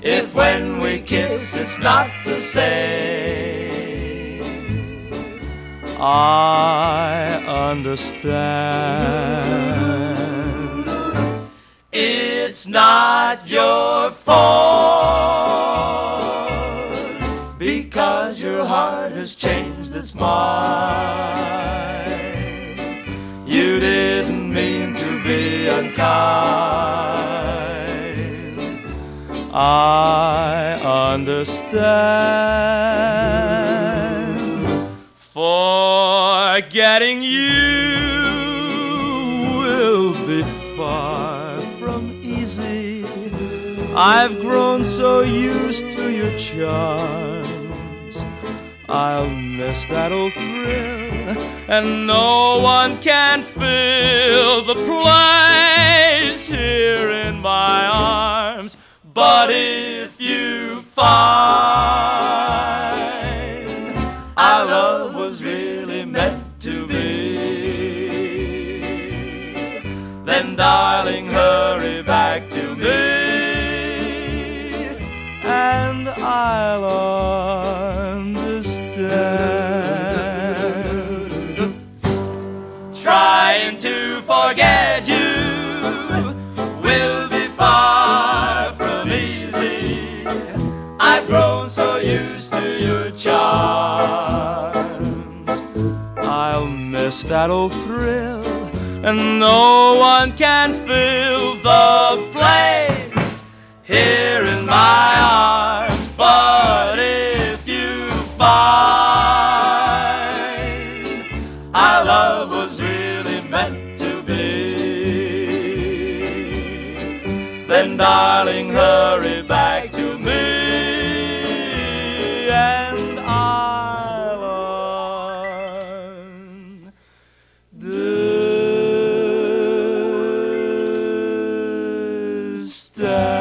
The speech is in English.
if when we kiss it's not the same. I understand. It's not your fault, because your heart has changed its mind. You didn't mean to be unkind. I understand. Forgetting you will be far from easy. I've grown so used to your charms. I'll miss that old thrill, and no one can fill the place here in my arms. But if you find our love was really meant to be, then darling, hurry back to me, and I'll understand. Trying to forget you will be far from easy. I've grown so used to your charms. I'll miss that old thrill, and no one can fill the place here in my arms. But if you find our love was really meant to be, then darling, hurry back to me, and I'll understand.